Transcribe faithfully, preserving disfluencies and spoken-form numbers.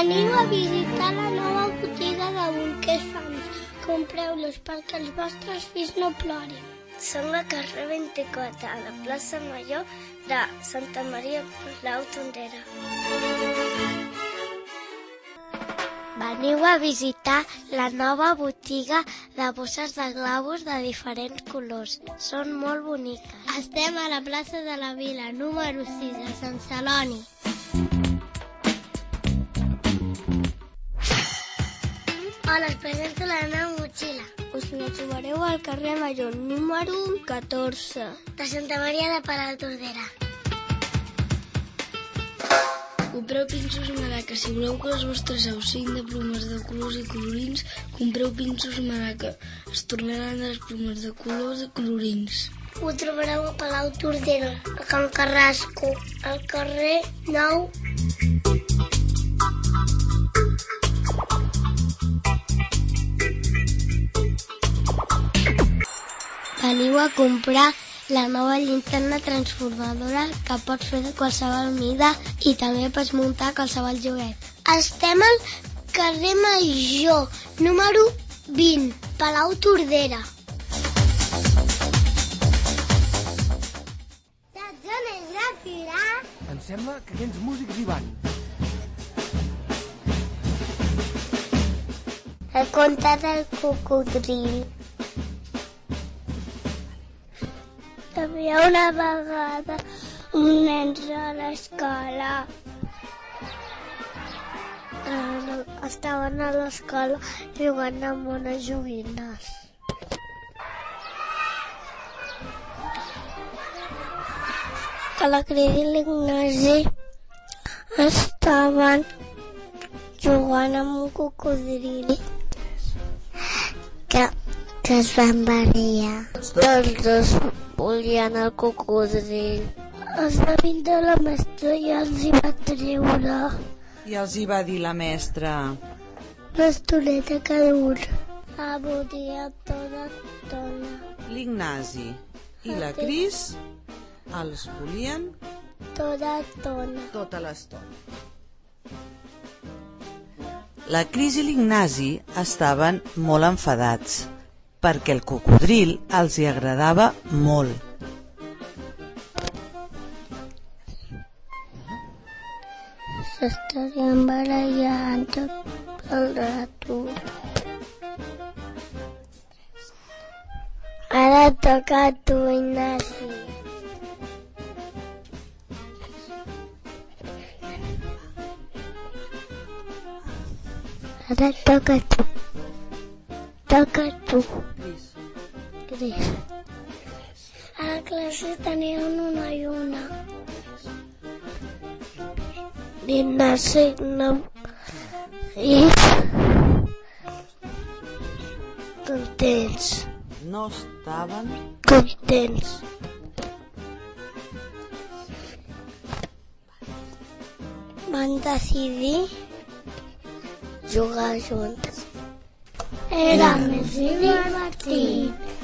Veniu a visitar la nova botiga de bolquers Sants. Compreu-los perquè els vostres fills no plorin. Som al carrer vint-i-quatre, a la plaça Major de Santa Maria Palau Tondera. Veniu a visitar la nova botiga de bosses de globus de diferents colors. Són molt boniques. Estem a la plaça de la Vila, número sis, a Sant Celoni. Hola, us presento la meva motxilla. Us la trobareu al carrer Major, número catorze. De Santa Maria de Palau Tordera. Compreu pinços Maraca. Si voleu que les vostres aus siguin de plomes de colors i colorins, compreu pinços Maraca. Es tornaran de les plomes de colors i colorins. Ho trobareu a Palau Tordera, a Can Carrasco, al carrer nou. Veniu a comprar la nova llinterna transformadora que pots fer de qualsevol mida i també pots muntar qualsevol joguet. Estem al carrer Major, número vint, Palau Tordera. Saps on és la fira? Em sembla que aquells músics hi van. El conte del cocodril. Hi havia una vegada un nen a l'escola. Estaven a l'escola jugant amb unes joguines. Que la Cris i l'Ignasi estaven jugant amb un cocodril que, que es van barallar. Tots dos volien el cocodril. Es va vindre la mestra i els hi va treure. I els hi va dir la mestra? L'estoneta que dura. La volia tota estona. L'Ignasi i la Cris els volien tota estona. tota l'estona. La Cris i l'Ignasi estaven molt enfadats perquè el cocodril els hi agradava molt. S'estarien barallant tot el rato. Ara toca a tu, Ignasi. Ara toca a tu. Toca a tu. Cris. A la classe tenien una i una. L'Ignasi no... I... Contents. No estaven Contents. Van decidir jugar junts. Era més divertit.